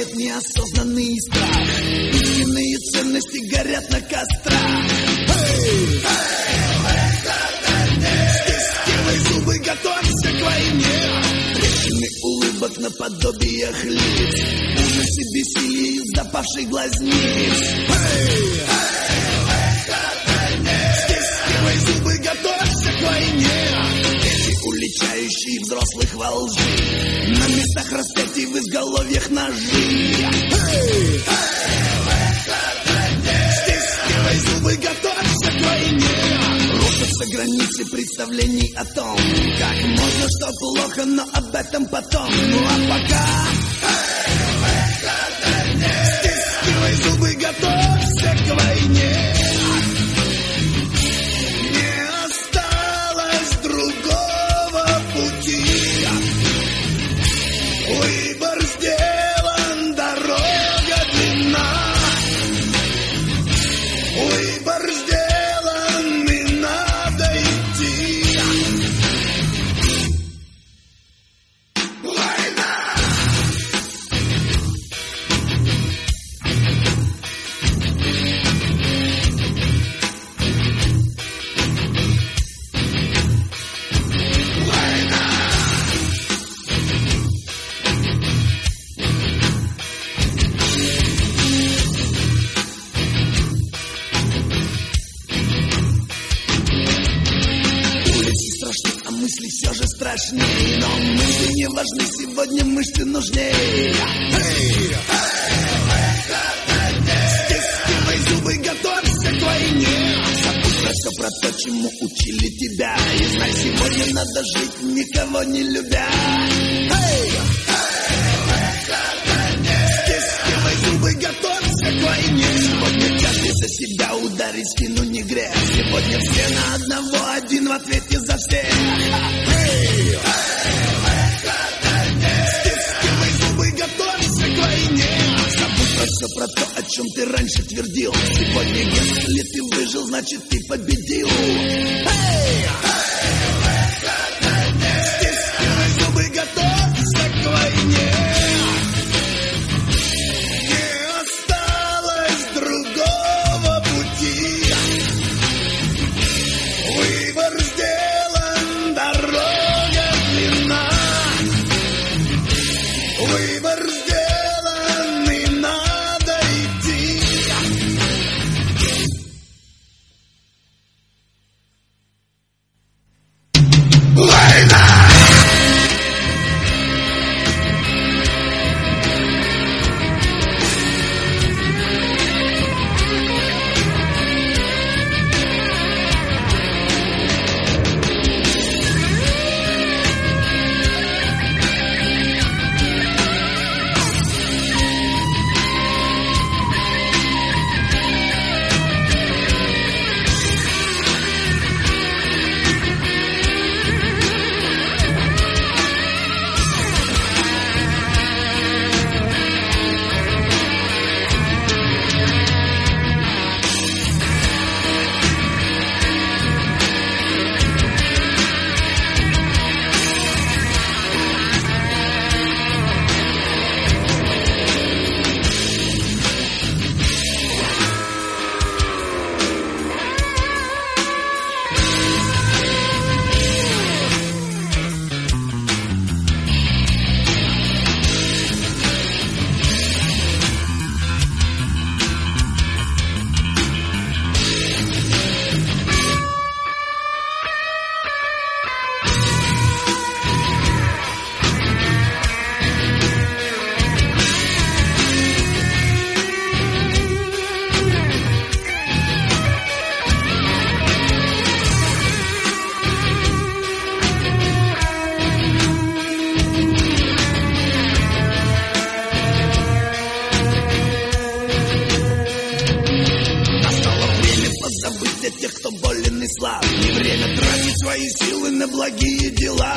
убивает неосознанный страх. Истинные ценности горят на кострах. Стискивай зубы, готовься к войне. Трещины улыбок наподобиях лиц, ужас и бессилие из запавших глазниц. Стискивай зубы, готовься к войне. Дети, уличающие взрослых во лжи, на местах распятий в изголовьях ножи. Стискивай зубы, готовься к войне. Рушатся границы представлений о том, как можно, что плохо, но об этом потом. Ну а пока стискивай зубы, готовься к войне. Не осталось другого пути. Выбор сделан, дорога длинна. Выбор сделан, и надо идти. Война! Мысли все же страшнее, но мысли не важны, сегодня мышцы нужнее. Стискивай зубы, готовься к войне. Забудь про все, про то, чему учили тебя, и знай, сегодня надо жить, никого не любя. Стискивай зубы, готовься к войне. Сегодня каждый за себя, ударить спину не грех. Сегодня все на одного, один в ответе за всех. Стискивай зубы, готовься к войне. Забудь про все, про то, о чем ты раньше твердил. Сегодня, если ты выжил, значит ты победил. Стискивай зубы, готовься к войне. Не осталось другого пути. Выбор сделан, дорога длинна. Выбор сделан, и надо идти. Война! свои силы на благие дела.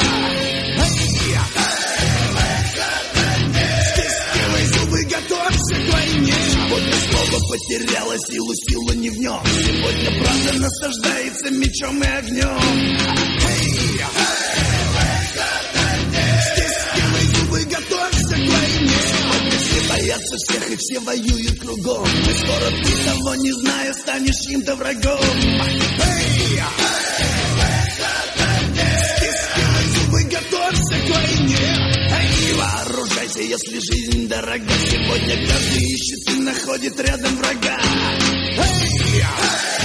Стискивай зубы, готовься к войне. Сегодня слово потеряло силу, сила не в нем. Сегодня правда наслаждается мечом и огнем. Стискивай зубы, готовься к войне. Сегодня все боятся боятся всех и все воюют кругом. И скоро ты, того не зная, станешь чьим-то врагом. Стискивай зубы, готовься к войне. Вооружайся, если жизнь дорога. Сегодня каждый ищет и находит рядом врага.